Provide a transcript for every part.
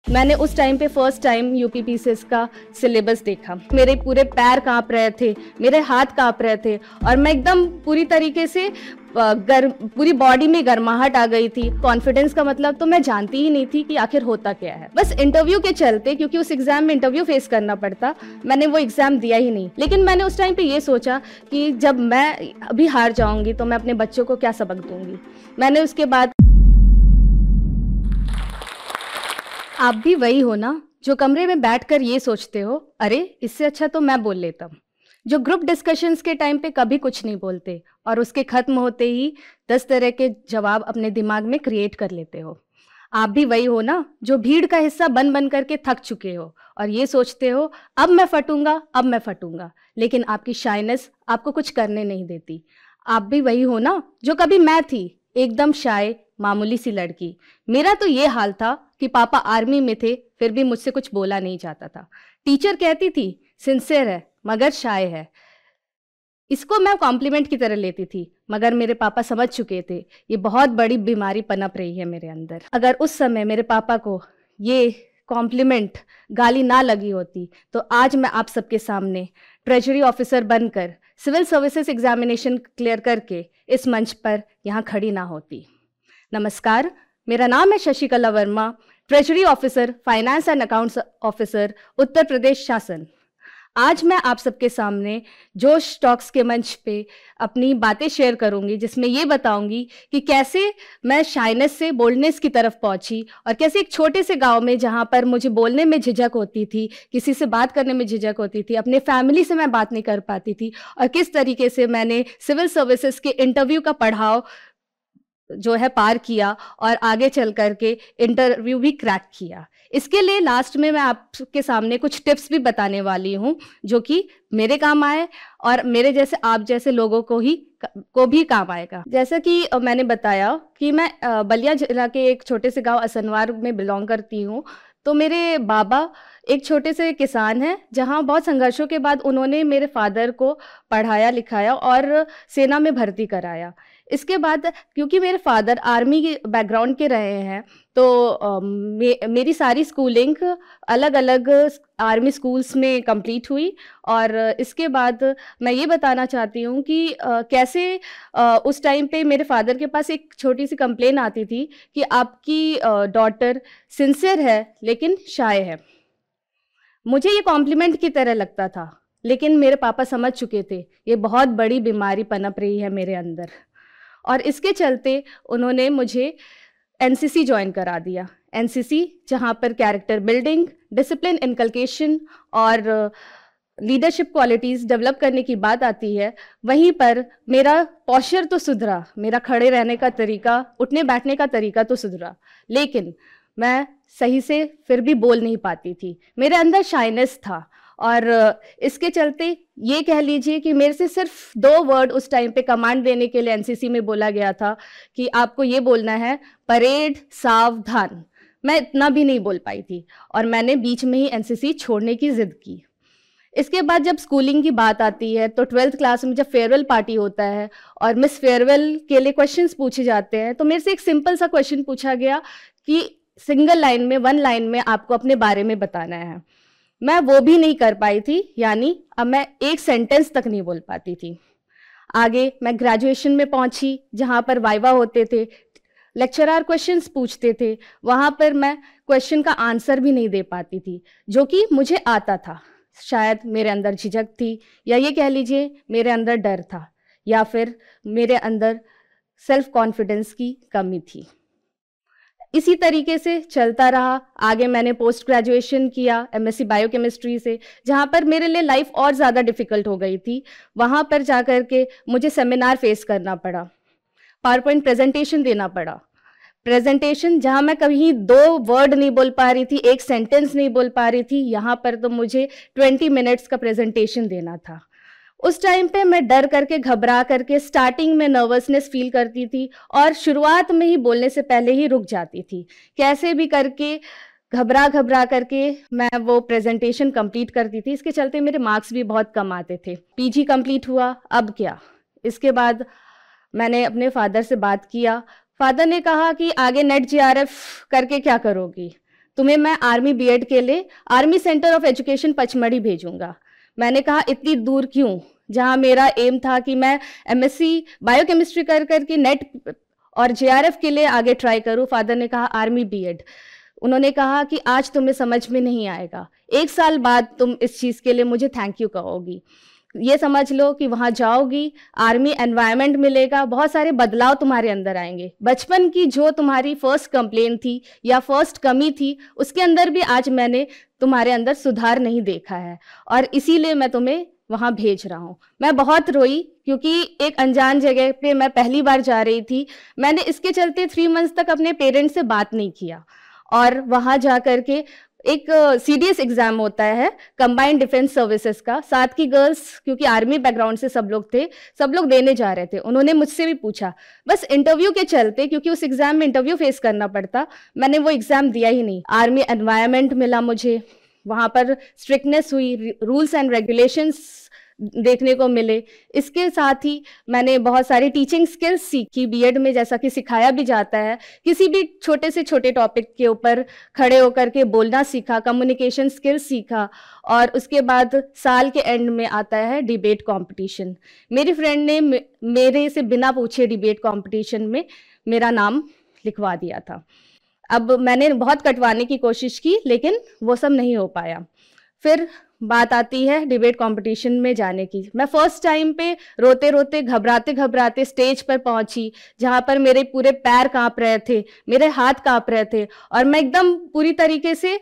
मैंने उस टाइम पे फर्स्ट टाइम यूपीपीसीएस का सिलेबस देखा। मेरे पूरे पैर कांप रहे थे, मेरे हाथ कांप रहे थे और मैं एकदम पूरी तरीके से पूरी बॉडी में गर्माहट आ गई थी। कॉन्फिडेंस का मतलब तो मैं जानती ही नहीं थी कि आखिर होता क्या है। बस इंटरव्यू के चलते, क्योंकि उस एग्जाम में इंटरव्यू फेस करना पड़ता, मैंने वो एग्जाम दिया ही नहीं। लेकिन मैंने उस टाइम पे ये सोचा कि जब मैं अभी हार जाऊंगी तो मैं अपने बच्चों को क्या सबक दूंगी। मैंने उसके बाद, आप भी वही हो ना जो कमरे में बैठकर ये सोचते हो, अरे इससे अच्छा तो मैं बोल लेता हूँ, जो ग्रुप डिस्कशंस के टाइम पे कभी कुछ नहीं बोलते और उसके खत्म होते ही 10 तरह के जवाब अपने दिमाग में क्रिएट कर लेते हो। आप भी वही हो ना जो भीड़ का हिस्सा बन बन करके थक चुके हो और ये सोचते हो अब मैं फटूंगा, लेकिन आपकी शाइनेस आपको कुछ करने नहीं देती। आप भी वही हो ना जो कभी मैं थी, एकदम शाय मामूली सी लड़की। मेरा तो ये हाल था कि पापा आर्मी में थे, फिर भी मुझसे कुछ बोला नहीं जाता था। टीचर कहती थी सिंसियर है मगर शाय है। इसको मैं कॉम्प्लीमेंट की तरह लेती थी, मगर मेरे पापा समझ चुके थे ये बहुत बड़ी बीमारी पनप रही है मेरे अंदर। अगर उस समय मेरे पापा को ये कॉम्प्लीमेंट गाली ना लगी होती तो आज मैं आप सबके सामने ट्रेजरी ऑफिसर बनकर सिविल सर्विसेज एग्जामिनेशन क्लियर करके इस मंच पर यहाँ खड़ी ना होती। नमस्कार, मेरा नाम है Shashikala Verma, treasury officer, finance and accounts officer, Uttar Pradesh शासन। आज मैं आप सबके सामने जोश टॉक्स के मंच पे अपनी बातें शेयर करूंगी, जिसमें ये बताऊंगी कि कैसे मैं शाइनेस से बोल्डनेस की तरफ पहुंची और कैसे एक छोटे से गांव में, जहां पर मुझे बोलने में झिझक होती थी, किसी से बात करने में झिझक होती थी, अपने फैमिली से मैं बात नहीं कर पाती थी, और किस तरीके से मैंने सिविल सर्विसेज के इंटरव्यू का पड़ाव जो है पार किया और आगे चल करके इंटरव्यू भी क्रैक किया। इसके लिए लास्ट में मैं आपके सामने कुछ टिप्स भी बताने वाली हूँ जो कि मेरे काम आए और मेरे जैसे आप जैसे लोगों को भी काम आएगा। जैसा कि मैंने बताया कि मैं बलिया जिला के एक छोटे से गांव असनवार में बिलोंग करती हूँ। तो मेरे बाबा एक छोटे से किसान हैं, जहाँ बहुत संघर्षों के बाद उन्होंने मेरे फादर को पढ़ाया लिखाया और सेना में भर्ती कराया। इसके बाद क्योंकि मेरे फादर आर्मी के बैकग्राउंड के रहे हैं, तो मेरी सारी स्कूलिंग अलग अलग आर्मी स्कूल्स में कंप्लीट हुई। और इसके बाद मैं ये बताना चाहती हूँ कि कैसे उस टाइम पे मेरे फादर के पास एक छोटी सी कंप्लेन आती थी कि आपकी डॉटर सिंसियर है लेकिन शाय है। मुझे ये कॉम्प्लीमेंट की तरह लगता था, लेकिन मेरे पापा समझ चुके थे ये बहुत बड़ी बीमारी पनप रही है मेरे अंदर, और इसके चलते उन्होंने मुझे एनसीसी ज्वाइन करा दिया। एनसीसी जहाँ पर कैरेक्टर बिल्डिंग, डिसिप्लिन इनकलकेशन और लीडरशिप क्वालिटीज़ डेवलप करने की बात आती है, वहीं पर मेरा पॉस्चर तो सुधरा, मेरा खड़े रहने का तरीका, उठने बैठने का तरीका तो सुधरा, लेकिन मैं सही से फिर भी बोल नहीं पाती थी। मेरे अंदर शाइनेस था और इसके चलते ये कह लीजिए कि मेरे से सिर्फ 2 वर्ड उस टाइम पे कमांड देने के लिए एनसीसी में बोला गया था कि आपको ये बोलना है, परेड सावधान। मैं इतना भी नहीं बोल पाई थी और मैंने बीच में ही एनसीसी छोड़ने की जिद की। इसके बाद जब स्कूलिंग की बात आती है तो 12th क्लास में जब फेयरवेल पार्टी होता है और मिस फेयरवेल के लिए क्वेश्चंस पूछे जाते हैं, तो मेरे से एक सिंपल सा क्वेश्चन पूछा गया कि सिंगल लाइन में, 1 लाइन में आपको अपने बारे में बताना है। मैं वो भी नहीं कर पाई थी, यानी अब मैं एक सेंटेंस तक नहीं बोल पाती थी। आगे मैं ग्रेजुएशन में पहुंची, जहां पर वाइवा होते थे, लेक्चरर क्वेश्चंस पूछते थे, वहां पर मैं क्वेश्चन का आंसर भी नहीं दे पाती थी, जो कि मुझे आता था। शायद मेरे अंदर झिझक थी, या ये कह लीजिए मेरे अंदर डर था, या फिर मेरे अंदर सेल्फ कॉन्फिडेंस की कमी थी। इसी तरीके से चलता रहा। आगे मैंने पोस्ट ग्रेजुएशन किया एमएससी बायोकेमिस्ट्री से, जहाँ पर मेरे लिए लाइफ और ज़्यादा डिफिकल्ट हो गई थी। वहाँ पर जाकर के मुझे सेमिनार फेस करना पड़ा, पावर पॉइंट प्रेजेंटेशन देना पड़ा। प्रेजेंटेशन जहाँ मैं कहीं 2 वर्ड नहीं बोल पा रही थी, एक सेंटेंस नहीं बोल पा रही थी, यहाँ पर तो मुझे 20 मिनट्स का प्रेजेंटेशन देना था। उस टाइम पे मैं डर करके, घबरा करके, स्टार्टिंग में नर्वसनेस फील करती थी और शुरुआत में ही बोलने से पहले ही रुक जाती थी। कैसे भी करके घबरा घबरा करके मैं वो प्रेजेंटेशन कंप्लीट करती थी। इसके चलते मेरे मार्क्स भी बहुत कम आते थे। पीजी कंप्लीट हुआ, अब क्या? इसके बाद मैंने अपने फादर से बात किया। फादर ने कहा कि आगे नेट जीआरएफ करके क्या करोगी? तुम्हें मैं आर्मी बीएड के लिए army centre of education Pachmarhi भेजूंगा। मैंने कहा इतनी दूर क्यों, जहां मेरा एम था कि मैं एमएससी बायोकेमिस्ट्री कर करके नेट और जेआरएफ के लिए आगे ट्राई करूं। फादर ने कहा आर्मी बीएड। उन्होंने कहा कि आज तुम्हें समझ में नहीं आएगा, 1 साल बाद तुम इस चीज़ के लिए मुझे थैंक यू कहोगी। ये समझ लो कि वहाँ जाओगी, आर्मी एनवायरनमेंट मिलेगा, बहुत सारे बदलाव तुम्हारे अंदर आएंगे। बचपन की जो तुम्हारी फर्स्ट कंप्लेन थी या फर्स्ट कमी थी, उसके अंदर भी आज मैंने तुम्हारे अंदर सुधार नहीं देखा है, और इसीलिए मैं तुम्हें वहाँ भेज रहा हूँ। मैं बहुत रोई, क्योंकि एक अनजान जगह पे मैं पहली बार जा रही थी। मैंने इसके चलते 3 मंथ्स तक अपने पेरेंट्स से बात नहीं किया, और वहाँ जा कर के एक सीडीएस एग्जाम होता है कंबाइंड डिफेंस सर्विसेज का, 7 की गर्ल्स, क्योंकि आर्मी बैकग्राउंड से सब लोग थे, सब लोग देने जा रहे थे। उन्होंने मुझसे भी पूछा, बस इंटरव्यू के चलते, क्योंकि उस एग्जाम में इंटरव्यू फेस करना पड़ता, मैंने वो एग्जाम दिया ही नहीं। आर्मी एनवायरनमेंट मिला मुझे, वहाँ पर स्ट्रिक्टनेस हुई, रूल्स एंड रेगुलेशंस देखने को मिले। इसके साथ ही मैंने बहुत सारी टीचिंग स्किल्स सीखी बीएड में, जैसा कि सिखाया भी जाता है। किसी भी छोटे से छोटे टॉपिक के ऊपर खड़े होकर के बोलना सीखा, कम्युनिकेशन स्किल्स सीखा, और उसके बाद साल के एंड में आता है डिबेट कंपटीशन। मेरी फ्रेंड ने मेरे से बिना पूछे डिबेट कंपटीशन में मेरा नाम लिखवा दिया था। अब मैंने बहुत कटवाने की कोशिश की, लेकिन वो सब नहीं हो पाया। फिर बात आती है डिबेट कंपटीशन में जाने की। मैं फर्स्ट टाइम पे रोते रोते घबराते घबराते स्टेज पर पहुंची, जहां पर मेरे पूरे पैर कांप रहे थे, मेरे हाथ कांप रहे थे, और मैं एकदम पूरी तरीके से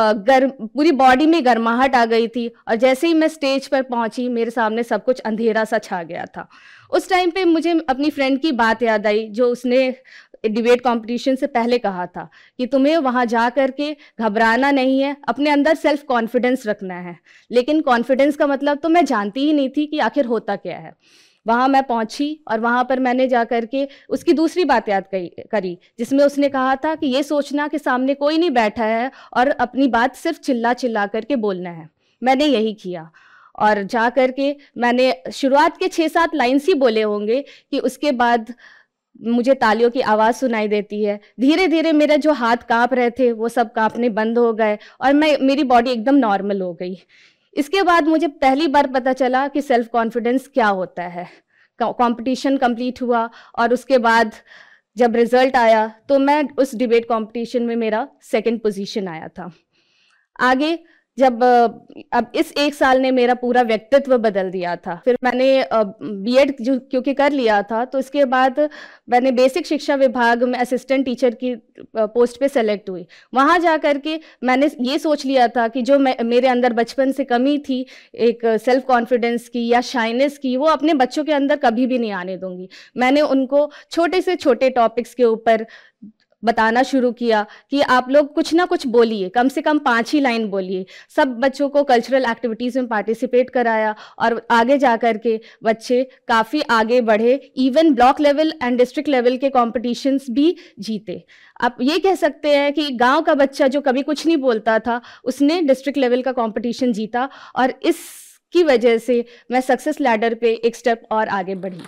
पूरी बॉडी में गर्माहट आ गई थी। और जैसे ही मैं स्टेज पर पहुंची, मेरे सामने सब कुछ अंधेरा सा छा गया था। उस टाइम पे मुझे अपनी फ्रेंड की बात याद आई, जो उसने डिबेट कंपटीशन से पहले कहा था कि तुम्हें वहां जा करके घबराना नहीं है, अपने अंदर सेल्फ कॉन्फिडेंस रखना है। लेकिन कॉन्फिडेंस का मतलब तो मैं जानती ही नहीं थी कि आखिर होता क्या है। वहां मैं पहुंची, और वहां पर मैंने जा करके उसकी दूसरी बात याद करी, जिसमें उसने कहा था कि ये सोचना कि सामने कोई नहीं बैठा है और अपनी बात सिर्फ चिल्ला चिल्ला करके बोलना है। मैंने यही किया, और जा करके मैंने शुरुआत के 6-7 लाइन्स ही बोले होंगे कि उसके बाद मुझे तालियों की आवाज़ सुनाई देती है। धीरे धीरे मेरे जो हाथ कांप रहे थे वो सब कांपने बंद हो गए, और मेरी बॉडी एकदम नॉर्मल हो गई। इसके बाद मुझे पहली बार पता चला कि सेल्फ कॉन्फिडेंस क्या होता है। कंपटीशन कंप्लीट हुआ, और उसके बाद जब रिजल्ट आया तो मैं उस डिबेट कंपटीशन में मेरा 2nd पोजीशन आया था। आगे जब अब इस 1 साल ने मेरा पूरा व्यक्तित्व बदल दिया था। फिर मैंने बीएड क्योंकि कर लिया था, तो इसके बाद मैंने बेसिक शिक्षा विभाग में असिस्टेंट टीचर की पोस्ट पे सेलेक्ट हुई। वहाँ जा कर के मैंने ये सोच लिया था कि जो मेरे अंदर बचपन से कमी थी, एक सेल्फ कॉन्फिडेंस की या शाइनेस की, वो अपने बच्चों के अंदर कभी भी नहीं आने दूंगी। मैंने उनको छोटे से छोटे टॉपिक्स के ऊपर बताना शुरू किया कि आप लोग कुछ ना कुछ बोलिए, कम से कम 5 ही लाइन बोलिए। सब बच्चों को कल्चरल एक्टिविटीज़ में पार्टिसिपेट कराया, और आगे जा कर के बच्चे काफ़ी आगे बढ़े, even block level and district level के कॉम्पिटिशन्स भी जीते। आप ये कह सकते हैं कि गांव का बच्चा जो कभी कुछ नहीं बोलता था, उसने डिस्ट्रिक्ट लेवल का कॉम्पिटिशन जीता, और इसकी वजह से मैं सक्सेस लैडर पे एक स्टेप और आगे बढ़ी।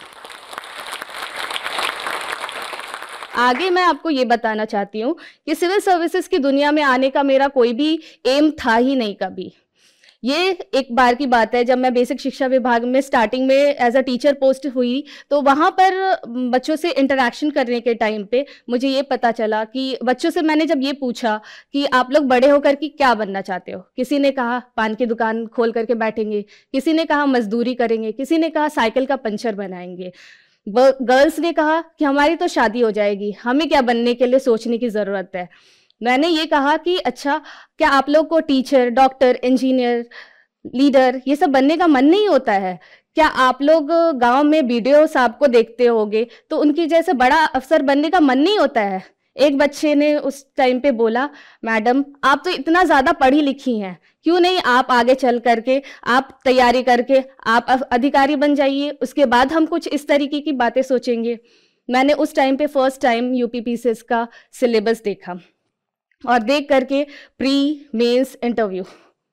आगे मैं आपको ये बताना चाहती हूँ कि सिविल सर्विसेज की दुनिया में आने का मेरा कोई भी एम था ही नहीं कभी। ये एक बार की बात है, जब मैं बेसिक शिक्षा विभाग में स्टार्टिंग में एज अ टीचर पोस्ट हुई, तो वहाँ पर बच्चों से इंटरेक्शन करने के टाइम पे मुझे ये पता चला कि बच्चों से मैंने जब ये पूछा कि आप लोग बड़े होकर के क्या बनना चाहते हो, किसी ने कहा पान की दुकान खोल करके बैठेंगे, किसी ने कहा मजदूरी करेंगे, किसी ने कहा साइकिल का पंचर बनाएंगे। गर्ल्स ने कहा कि हमारी तो शादी हो जाएगी, हमें क्या बनने के लिए सोचने की ज़रूरत है। मैंने ये कहा कि अच्छा, क्या आप लोग को टीचर, डॉक्टर, इंजीनियर, लीडर ये सब बनने का मन नहीं होता है? क्या आप लोग गांव में बीडीओ साहब को देखते होंगे तो उनकी जैसे बड़ा अफसर बनने का मन नहीं होता है? एक बच्चे ने उस टाइम पे बोला, मैडम आप तो इतना ज़्यादा पढ़ी लिखी हैं, क्यों नहीं आप आगे चल करके आप तैयारी करके आप अधिकारी बन जाइए, उसके बाद हम कुछ इस तरीके की बातें सोचेंगे। मैंने उस टाइम पे फर्स्ट टाइम यूपीपीसीएस का सिलेबस देखा, और देख करके प्री मेंस इंटरव्यू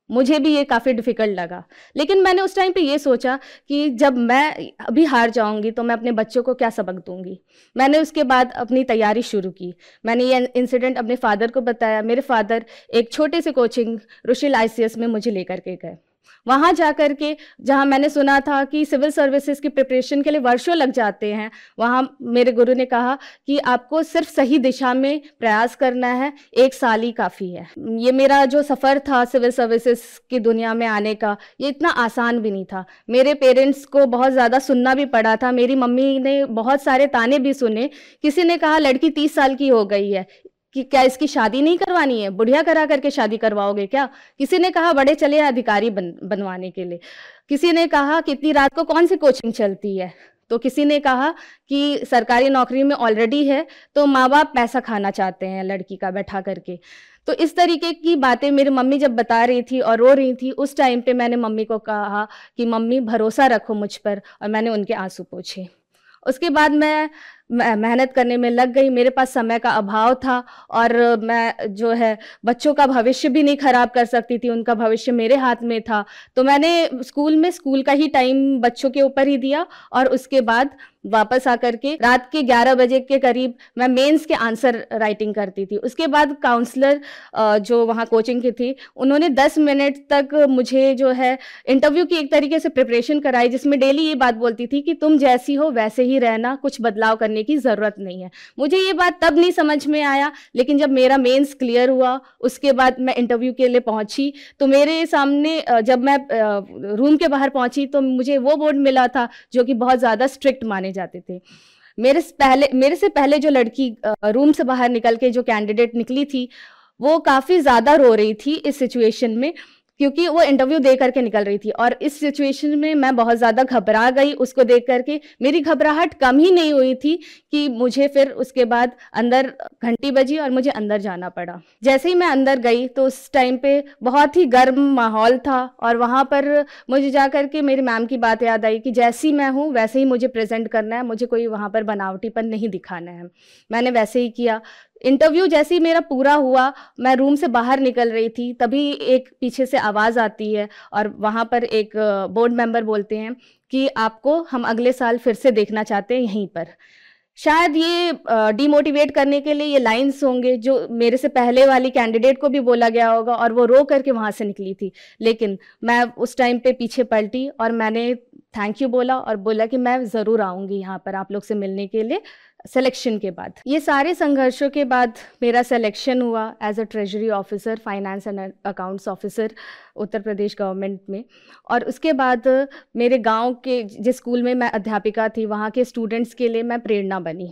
मुझे भी ये काफ़ी डिफ़िकल्ट लगा। लेकिन मैंने उस टाइम पे ये सोचा कि जब मैं अभी हार जाऊँगी तो मैं अपने बच्चों को क्या सबक दूँगी। मैंने उसके बाद अपनी तैयारी शुरू की। मैंने ये इंसिडेंट अपने फ़ादर को बताया। मेरे फ़ादर एक छोटे से कोचिंग रुशिल ICS में मुझे लेकर के गए। वहाँ जाकर के जहाँ मैंने सुना था कि सिविल सर्विसेज की प्रिपरेशन के लिए वर्षों लग जाते हैं, वहाँ मेरे गुरु ने कहा कि आपको सिर्फ सही दिशा में प्रयास करना है, 1 साल ही काफ़ी है। ये मेरा जो सफ़र था सिविल सर्विसेज की दुनिया में आने का, ये इतना आसान भी नहीं था। मेरे पेरेंट्स को बहुत ज़्यादा सुनना भी पड़ा था। मेरी मम्मी ने बहुत सारे ताने भी सुने। किसी ने कहा लड़की 30 साल की हो गई है, कि क्या इसकी शादी नहीं करवानी है, बुढ़िया करा करके शादी करवाओगे क्या। किसी ने कहा बड़े चले अधिकारी बनवाने के लिए। किसी ने कहा कि इतनी रात को कौन सी कोचिंग चलती है। तो किसी ने कहा कि सरकारी नौकरी में ऑलरेडी है तो माँ बाप पैसा खाना चाहते हैं लड़की का बैठा करके। तो इस तरीके की बातें मेरी मम्मी जब बता रही थी और रो रही थी, उस टाइम पे मैंने मम्मी को कहा कि मम्मी भरोसा रखो मुझ पर, और मैंने उनके आंसू पोंछे। उसके बाद मैं मेहनत करने में लग गई। मेरे पास समय का अभाव था और मैं जो है बच्चों का भविष्य भी नहीं खराब कर सकती थी, उनका भविष्य मेरे हाथ में था। तो मैंने स्कूल का ही टाइम बच्चों के ऊपर ही दिया और उसके बाद वापस आकर के रात के 11 बजे के करीब मैं मेंस के आंसर राइटिंग करती थी। उसके बाद काउंसलर जो वहाँ कोचिंग की थी, उन्होंने 10 मिनट तक मुझे जो है इंटरव्यू की एक तरीके से प्रिपरेशन कराई, जिसमें डेली ये बात बोलती थी कि तुम जैसी हो वैसे ही रहना, कुछ बदलाव करने की ज़रूरत नहीं है। मुझे ये बात तब नहीं समझ में आया, लेकिन जब मेरा मेंस क्लियर हुआ उसके बाद मैं इंटरव्यू के लिए पहुंची तो मेरे सामने जब मैं रूम के बाहर पहुंची तो मुझे वो बोर्ड मिला था जो कि बहुत ज़्यादा स्ट्रिक्ट माने जाते थे। मेरे से पहले जो लड़की रूम से बाहर निकल के जो कैंडिडेट निकली थी, वो काफ़ी ज़्यादा रो रही थी इस सिचुएशन में, क्योंकि वो इंटरव्यू दे करके निकल रही थी। और इस सिचुएशन में मैं बहुत ज़्यादा घबरा गई। उसको देख करके मेरी घबराहट कम ही नहीं हुई थी कि मुझे फिर उसके बाद अंदर घंटी बजी और मुझे अंदर जाना पड़ा। जैसे ही मैं अंदर गई तो उस टाइम पे बहुत ही गर्म माहौल था और वहाँ पर मुझे जा कर के मेरी मैम की बात याद आई कि जैसी मैं हूँ वैसे ही मुझे प्रेजेंट करना है, मुझे कोई वहाँ पर बनावटीपन नहीं दिखाना है। मैंने वैसे ही किया। इंटरव्यू जैसे ही मेरा पूरा हुआ, मैं रूम से बाहर निकल रही थी, तभी एक पीछे से आवाज़ आती है और वहाँ पर एक बोर्ड मेंबर बोलते हैं कि आपको हम अगले साल फिर से देखना चाहते हैं यहीं पर। शायद ये डिमोटिवेट करने के लिए ये लाइंस होंगे जो मेरे से पहले वाली कैंडिडेट को भी बोला गया होगा और वो रो करके वहाँ से निकली थी। लेकिन मैं उस टाइम पे पीछे पलटी और मैंने थैंक यू बोला और बोला कि मैं ज़रूर आऊँगी यहाँ पर आप लोग से मिलने के लिए सिलेक्शन के बाद। ये सारे संघर्षों के बाद मेरा सिलेक्शन हुआ as a treasury officer, finance and accounts officer Uttar Pradesh government में। और उसके बाद मेरे गांव के जिस स्कूल में मैं अध्यापिका थी, वहाँ के स्टूडेंट्स के लिए मैं प्रेरणा बनी।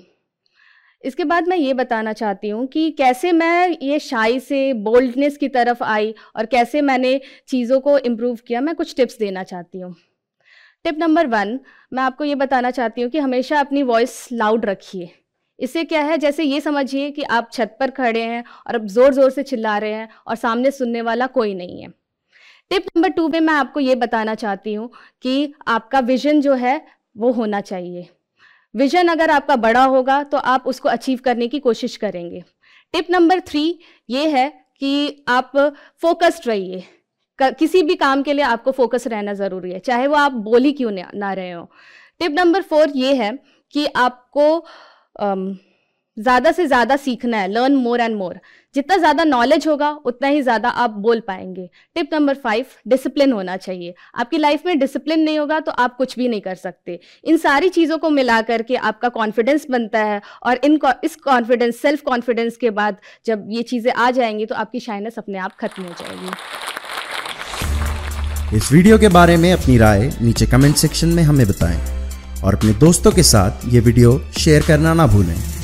इसके बाद मैं ये बताना चाहती हूँ कि कैसे मैं ये शाई से बोल्डनेस की तरफ आई और कैसे मैंने चीज़ों को इम्प्रूव किया। मैं कुछ टिप्स देना चाहती हूँ। टिप नंबर 1, मैं आपको ये बताना चाहती हूँ कि हमेशा अपनी वॉइस लाउड रखिए। इससे क्या है, जैसे ये समझिए कि आप छत पर खड़े हैं और अब ज़ोर ज़ोर से चिल्ला रहे हैं और सामने सुनने वाला कोई नहीं है। टिप नंबर 2 में मैं आपको ये बताना चाहती हूँ कि आपका विजन जो है वो होना चाहिए। विजन अगर आपका बड़ा होगा तो आप उसको अचीव करने की कोशिश करेंगे। टिप नंबर 3 ये है कि आप फोकस्ड रहिए। किसी भी काम के लिए आपको फोकस रहना ज़रूरी है, चाहे वो आप बोल ही क्यों ना रहे हो। टिप नंबर 4 ये है कि आपको ज़्यादा से ज़्यादा सीखना है, लर्न मोर एंड मोर। जितना ज़्यादा नॉलेज होगा उतना ही ज़्यादा आप बोल पाएंगे। टिप नंबर 5, डिसिप्लिन होना चाहिए। आपकी लाइफ में डिसिप्लिन नहीं होगा तो आप कुछ भी नहीं कर सकते। इन सारी चीज़ों को मिला करके आपका कॉन्फिडेंस बनता है और इस कॉन्फिडेंस, सेल्फ कॉन्फिडेंस के बाद जब ये चीज़ें आ जाएंगी तो आपकी शाइनेस अपने आप खत्म हो जाएगी। इस वीडियो के बारे में अपनी राय नीचे कमेंट सेक्शन में हमें बताएं और अपने दोस्तों के साथ ये वीडियो शेयर करना ना भूलें।